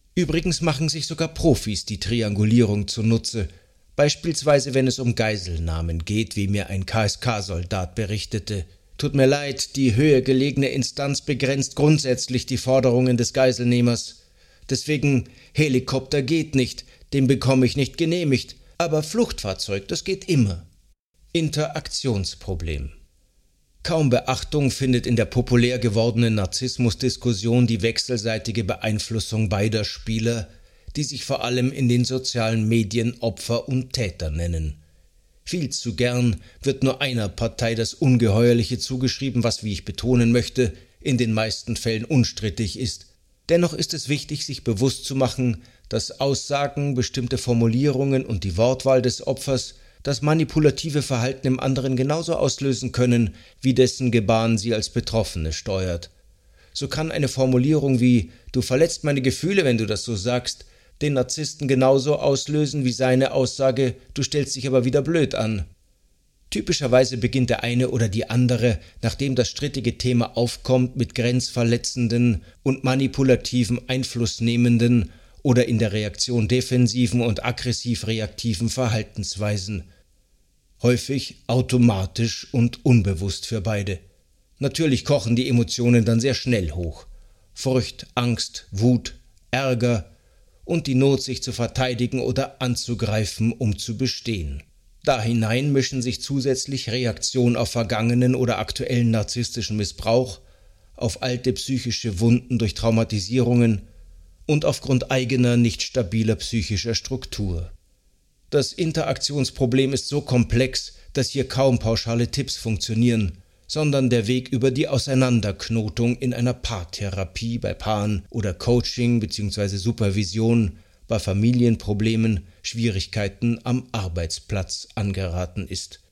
Übrigens machen sich sogar Profis die Triangulierung zunutze, beispielsweise wenn es um Geiselnahmen geht, wie mir ein KSK-Soldat berichtete. Tut mir leid, die höher gelegene Instanz begrenzt grundsätzlich die Forderungen des Geiselnehmers. Deswegen, Helikopter geht nicht, den bekomme ich nicht genehmigt, aber Fluchtfahrzeug, das geht immer. Interaktionsproblem. Kaum Beachtung findet in der populär gewordenen Narzissmusdiskussion die wechselseitige Beeinflussung beider Spieler, die sich vor allem in den sozialen Medien Opfer und Täter nennen. Viel zu gern wird nur einer Partei das Ungeheuerliche zugeschrieben, was, wie ich betonen möchte, in den meisten Fällen unstrittig ist. Dennoch ist es wichtig, sich bewusst zu machen, dass Aussagen, bestimmte Formulierungen und die Wortwahl des Opfers das manipulative Verhalten im anderen genauso auslösen können, wie dessen Gebaren sie als Betroffene steuert. So kann eine Formulierung wie »Du verletzt meine Gefühle, wenn du das so sagst« den Narzissten genauso auslösen wie seine Aussage »Du stellst dich aber wieder blöd an«. Typischerweise beginnt der eine oder die andere, nachdem das strittige Thema aufkommt, mit grenzverletzenden und manipulativen, einflussnehmenden oder in der Reaktion defensiven und aggressiv-reaktiven Verhaltensweisen. Häufig automatisch und unbewusst für beide. Natürlich kochen die Emotionen dann sehr schnell hoch. Furcht, Angst, Wut, Ärger und die Not, sich zu verteidigen oder anzugreifen, um zu bestehen. Da hinein mischen sich zusätzlich Reaktion auf vergangenen oder aktuellen narzisstischen Missbrauch, auf alte psychische Wunden durch Traumatisierungen und aufgrund eigener nicht stabiler psychischer Struktur. Das Interaktionsproblem ist so komplex, dass hier kaum pauschale Tipps funktionieren, sondern der Weg über die Auseinanderknotung in einer Paartherapie bei Paaren oder Coaching bzw. Supervision bei Familienproblemen, Schwierigkeiten am Arbeitsplatz angeraten ist.